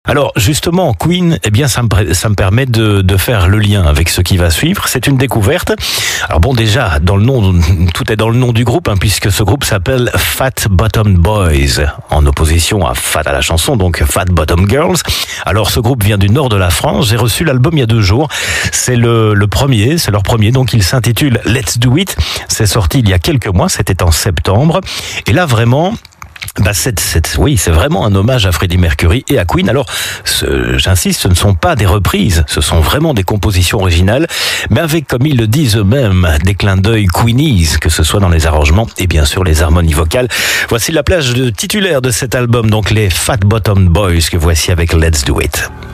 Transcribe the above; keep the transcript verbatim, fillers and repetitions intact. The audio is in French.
Alors justement, Queen, eh bien ça me, ça me permet de, de faire le lien avec ce qui va suivre. C'est une découverte. Alors bon, déjà dans le nom, tout est dans le nom du groupe, hein, puisque ce groupe s'appelle Fat Bottom Boys, en opposition à Fat à la chanson, donc Fat Bottom Girls. Alors ce groupe vient du nord de la France. J'ai reçu l'album il y a deux jours. C'est le, le premier, c'est leur premier, donc il s'intitule Let's Do It. C'est sorti il y a quelques mois, c'était en septembre. Et là vraiment. Bah c'est, c'est, oui, c'est vraiment un hommage à Freddie Mercury et à Queen. Alors, ce, j'insiste, ce ne sont pas des reprises, ce sont vraiment des compositions originales, mais avec, comme ils le disent eux-mêmes, des clins d'œil Queenies, que ce soit dans les arrangements et bien sûr les harmonies vocales. Voici la plage de titulaire de cet album, donc les Fat Bottom Boys, que voici avec Let's Do It.